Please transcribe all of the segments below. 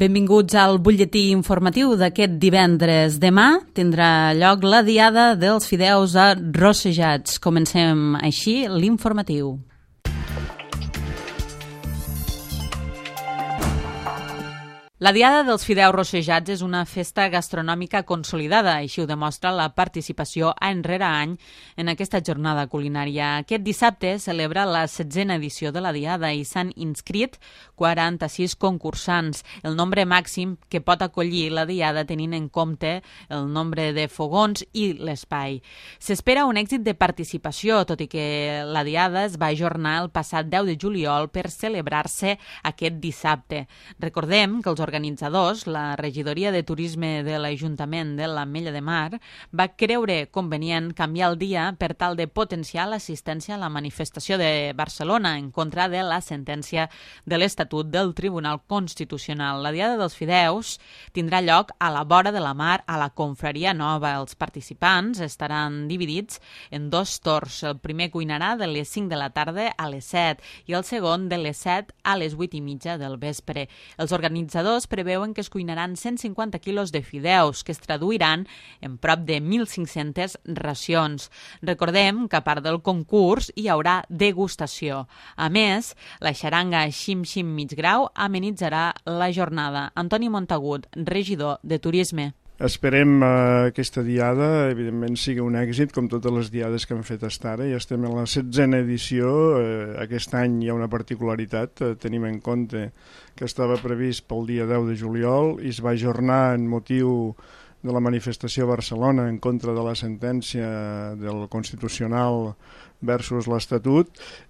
Benvinguts al butlletí informatiu d'aquest divendres. Demà tindrà lloc la Diada dels Fideus Arrossejats. Comencem així l'informatiu. La Diada dels Fideus Rossejats és una festa gastronòmica consolidada, així ho demostra la participació any rere any en aquesta jornada culinària. Aquest dissabte celebra la 16a edició de la Diada i s'han inscrit 46 concursants, el nombre màxim que pot acollir la Diada tenint en compte el nombre de fogons i l'espai. S'espera un èxit de participació, tot i que la Diada es va ajornar el passat 10 de juliol per celebrar-se aquest dissabte. Recordem que els organitzadors, la Regidoria de Turisme de l'Ajuntament de l'Ametlla de Mar, va creure convenient canviar el dia per tal de potenciar l'assistència a la manifestació de Barcelona en contra de la sentència de l'Estatut del Tribunal Constitucional. La Diada dels Fideus tindrà lloc a la vora de la mar a la Confraria Nova. Els participants estaran dividits en dos torns. El primer cuinarà de les 5 de la tarda a les 7 i el segon de les 7 a les 8:30 del vespre. Els organitzadors preveuen que es cuinaran 150 quilos de fideus, que es traduiran en prop de 1.500 racions. Recordem que a part del concurs hi haurà degustació. A més, la xaranga Xim Xim Mig Grau amenitzarà la jornada. Antoni Montagut, regidor de Turisme. Esperem que aquesta diada, evidentment, sigui un èxit, com totes les diades que hem fet fins ara. Ja estem en la 16a edició. Aquest any hi ha una particularitat. Tenim en compte que estava previst pel dia 10 de juliol i es va ajornar en motiu de la manifestació a Barcelona en contra de la sentència del Constitucional versus l'Estatut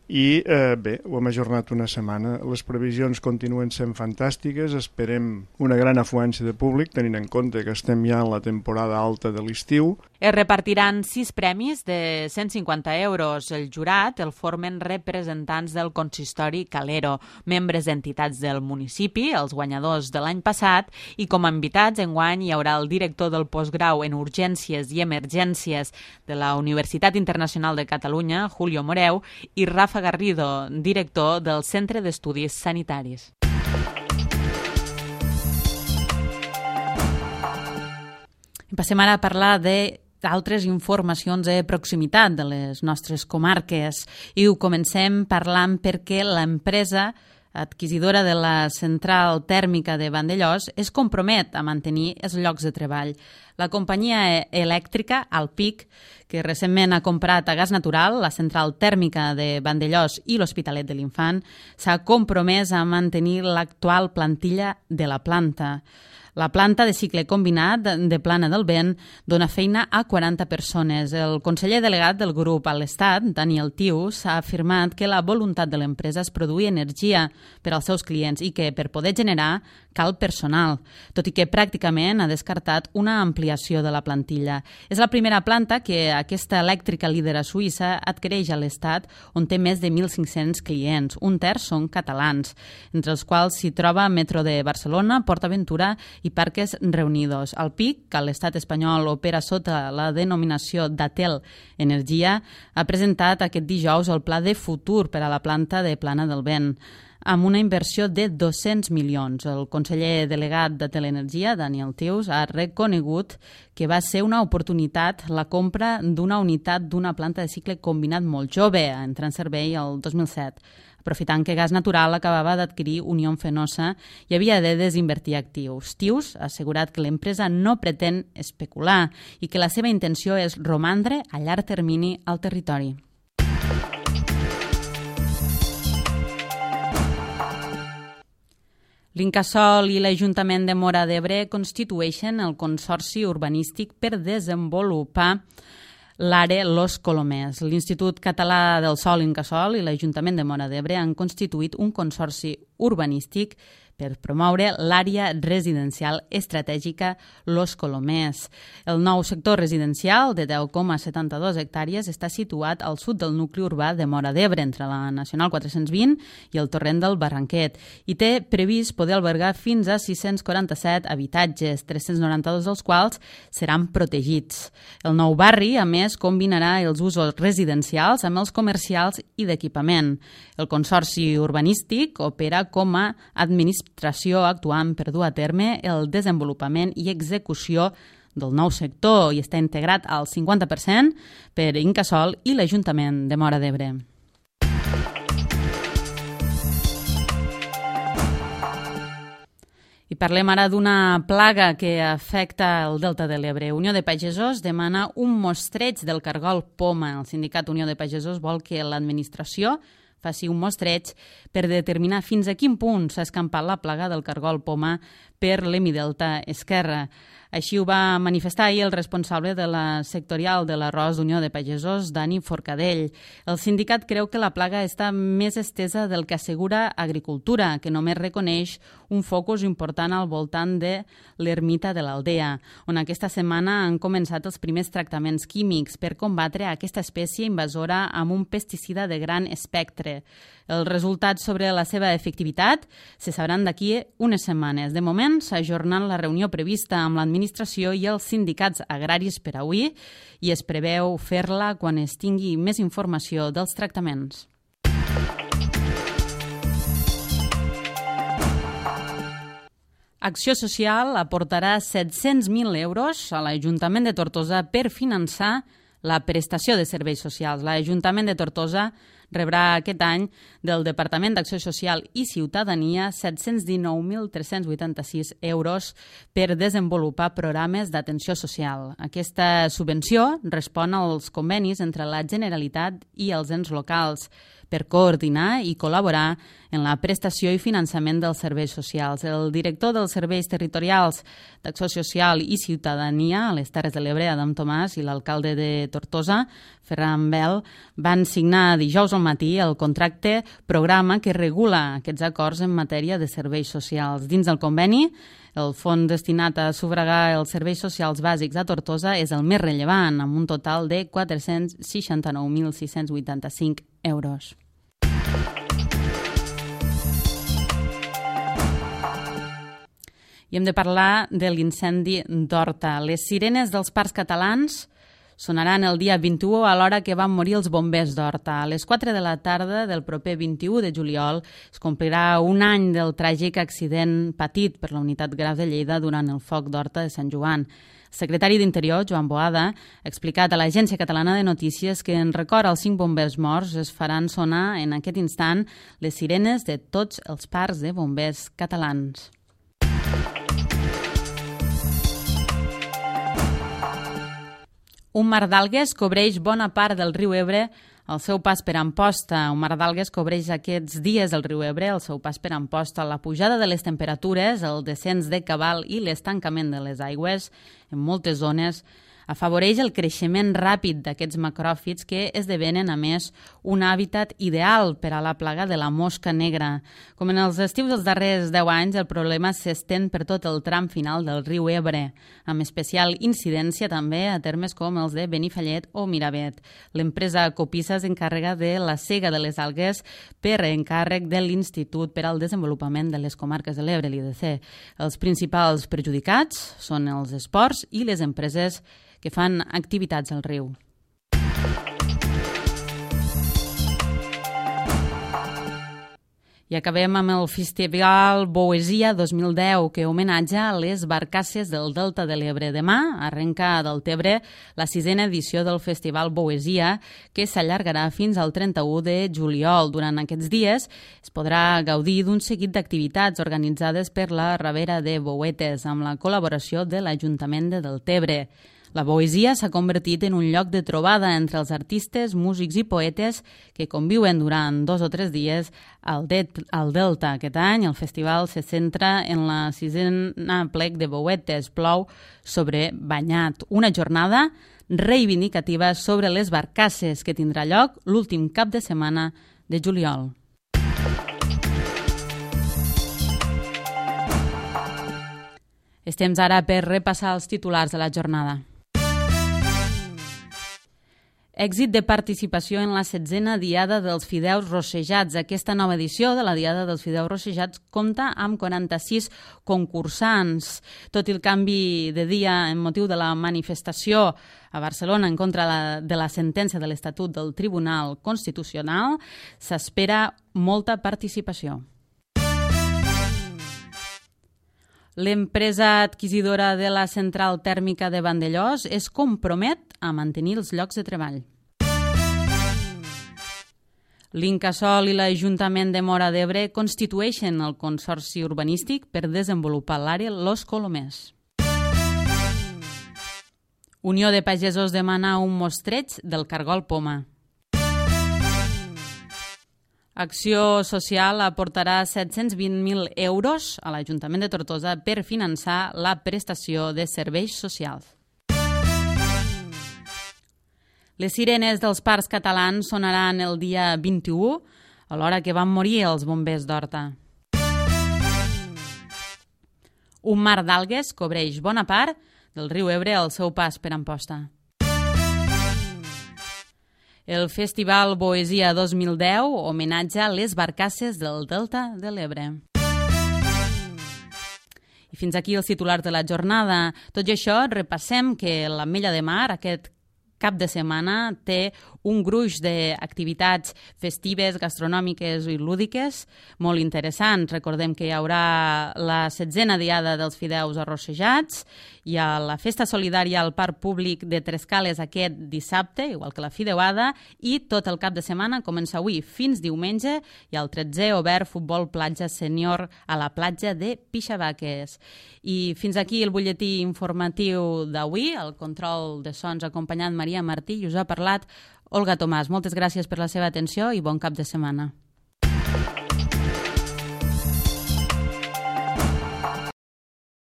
i bé, ho hem ajornat una setmana. Les previsions continuen sent fantàstiques, esperem una gran afluència de públic, tenint en compte que estem ja en la temporada alta de l'estiu. Es repartiran 6 premis de 150 euros. El jurat el formen representants del consistori Calero, membres d'entitats del municipi, els guanyadors de l'any passat, i com a invitats enguany hi haurà el director del postgrau en Urgències i Emergències de la Universitat Internacional de Catalunya, Julio Moreu, i Rafa Garrido, director del Centre d'Estudis Sanitaris. Passem ara a parlar d'altres informacions de proximitat de les nostres comarques i ho comencem parlant perquè l'empresa adquisidora de la central tèrmica de Vandellòs es compromet a mantenir els llocs de treball. La companyia elèctrica Alpic, que recentment ha comprat a gas natural la central tèrmica de Vandellòs i l'Hospitalet de l'Infant, s'ha compromès a mantenir l'actual plantilla de la planta. La planta de cicle combinat de Plana del Vent dona feina a 40 persones. El conseller delegat del grup a l'Estat, Daniel Tius, ha afirmat que la voluntat de l'empresa és produir energia per als seus clients i que per poder generar cal personal, tot i que pràcticament ha descartat una ampliació de la plantilla. És la primera planta que aquesta elèctrica líder a Suïssa adquireix a l'Estat, on té més de 1.500 clients. Un terç són catalans, entre els quals s'hi troba Metro de Barcelona, PortAventura i Parques Reunidos. Alpic, que a l'estat espanyol opera sota la denominació d'Atel Energia, ha presentat aquest dijous el pla de futur per a la planta de Plana del Vent, amb una inversió de 200 milions. El conseller delegat de Teleenergia, Daniel Tius, ha reconegut que va ser una oportunitat la compra d'una unitat d'una planta de cicle combinat molt jove, a entrar en servei el 2007. Aprofitant que Gas Natural acabava d'adquirir Unión Fenosa i havia de desinvertir actius. Tius ha assegurat que l'empresa no pretén especular i que la seva intenció és romandre a llarg termini al territori. L'Incasòl i l'Ajuntament de Móra d'Ebre constitueixen el Consorci Urbanístic per desenvolupar l'ARE Los Colomers. L'Institut Català del Sòl Incasòl i l'Ajuntament de Móra d'Ebre han constituït un consorci urbanístic per promoure l'àrea residencial estratègica Los Colomers. El nou sector residencial de 10,72 hectàrees està situat al sud del nucli urbà de Móra d'Ebre, entre la Nacional 420 i el torrent del Barranquet, i té previst poder albergar fins a 647 habitatges, 392 dels quals seran protegits. El nou barri, a més, combinarà els usos residencials amb els comercials i d'equipament. El Consorci Urbanístic opera com a administració l'administració actuant per dur a terme el desenvolupament i execució del nou sector i està integrat al 50% per Incasòl i l'Ajuntament de Móra d'Ebre. I parlem ara d'una plaga que afecta el Delta de l'Ebre. Unió de Pagesos demana un mostreig del cargol poma. El sindicat Unió de Pagesos vol que l'administració faci un mostreig per determinar fins a quin punt s'ha escampat la plaga del cargol poma per l'hemidelta esquerre. Així ho va manifestar ahir el responsable de la sectorial de l'arròs d'Unió de Pagesos, Dani Forcadell. El sindicat creu que la plaga està més estesa del que assegura Agricultura, que només reconeix un focus important al voltant de l'ermita de l'Aldea, on aquesta setmana han començat els primers tractaments químics per combatre aquesta espècie invasora amb un pesticida de gran espectre. Els resultats sobre la seva efectivitat se sabran d'aquí unes setmanes. De moment, s'ha ajornat la reunió prevista amb l'administració i els sindicats agraris per avui i es preveu fer-la quan es tingui més informació dels tractaments. Acció Social aportarà 700.000 euros a l'Ajuntament de Tortosa per finançar la prestació de serveis socials. L'Ajuntament de Tortosa rebrà aquest any del Departament d'Acció Social i Ciutadania 719.386 euros per desenvolupar programes d'atenció social. Aquesta subvenció respon als convenis entre la Generalitat i els ens locals per coordinar i col·laborar en la prestació i finançament dels serveis socials. El director dels Serveis Territorials d'Acció Social i Ciutadania a les Terres de l'Ebre, Adam Tomàs, i l'alcalde de Tortosa, Ferran Bel, van signar dijous al matí el contracte programa que regula aquests acords en matèria de serveis socials. Dins del conveni, el fons destinat a sufragar els serveis socials bàsics a Tortosa és el més rellevant, amb un total de 469.685 euros. I hem de parlar de l'incendi d'Horta. Les sirenes dels parcs catalans sonaran el dia 21 a l'hora que van morir els bombers d'Horta. A les 4 de la tarda del proper 21 de juliol es complirà un any del tràgic accident patit per la Unitat Graf de Lleida durant el foc d'Horta de Sant Joan. El secretari d'Interior, Joan Boada, ha explicat a l'Agència Catalana de Notícies que en record als 5 bombers morts es faran sonar en aquest instant les sirenes de tots els parcs de bombers catalans. Un mar d'algues cobreix bona part del riu Ebre al seu pas per Amposta. Un mar d'algues cobreix aquests dies el riu Ebre al seu pas per Amposta. La pujada de les temperatures, el descens de cabal i l'estancament de les aigües en moltes zones afavoreix el creixement ràpid d'aquests macròfits que esdevenen, a més, un hàbitat ideal per a la plaga de la mosca negra. Com en els estius dels darrers 10 anys, el problema s'estén per tot el tram final del riu Ebre, amb especial incidència també a termes com els de Benifallet o Miravet. L'empresa Copissa s'encarrega de la sega de les algues per encàrrec de l'Institut per al Desenvolupament de les Comarques de l'Ebre, l'IDC. Els principals perjudicats són els esports i les empreses que fan activitats al riu. I acabem amb el Festival Boesia 2010, que homenatja les barcasses del Delta de l'Ebre. Demà arrenca a Deltebre la 6a edició del Festival Boesia, que s'allargarà fins al 31 de juliol. Durant aquests dies es podrà gaudir d'un seguit d'activitats organitzades per la Ravera de Bouetes, amb la col·laboració de l'Ajuntament de Deltebre. La Boesia s'ha convertit en un lloc de trobada entre els artistes, músics i poetes que conviuen durant 2 o 3 dies al Delta. Aquest any el festival se centra en la 6a plec de Bouetes, Plou sobre Banyat, una jornada reivindicativa sobre les barcasses que tindrà lloc l'últim cap de setmana de juliol. És temps ara per repassar els titulars de la jornada. Èxit de participació en la 16a Diada dels Fideus Rossejats. Aquesta nova edició de la Diada dels Fideus Rossejats compta amb 46 concursants. Tot i el canvi de dia en motiu de la manifestació a Barcelona en contra de la sentència de l'Estatut del Tribunal Constitucional, s'espera molta participació. L'empresa adquisidora de la central tèrmica de Vandellòs es compromet a mantenir els llocs de treball. L'Incasòl i l'Ajuntament de Móra d'Ebre constitueixen el Consorci Urbanístic per desenvolupar l'àrea Los Colomers. Unió de Pagesos demana un mostreig del cargol poma. Acció Social aportarà 720.000 euros a l'Ajuntament de Tortosa per finançar la prestació de serveis socials. Les sirenes dels parcs catalans sonaran el dia 21, a l'hora que van morir els bombers d'Horta. Un mar d'algues cobreix bona part del riu Ebre al seu pas per Amposta. El Festival Poesia 2010 homenatja les barcasses del Delta de l'Ebre. I fins aquí els titulars de la jornada. Tot i això, repassem que l'Ametlla de Mar, aquest cap de setmana, té un gruix d'activitats festives, gastronòmiques i lúdiques molt interessants. Recordem que hi haurà la 16a diada dels fideus arrossejats, hi ha la festa solidària al Parc Públic de Trescales aquest dissabte, igual que la fideuada, i tot el cap de setmana, comença avui fins diumenge, hi ha el 13è obert futbol platja sènior a la platja de Pixavaques. I fins aquí el butlletí informatiu d'avui, el control de sons acompanyant Maria Martí, i us ha parlat Olga Tomàs. Moltes gràcies per la seva atenció i bon cap de setmana.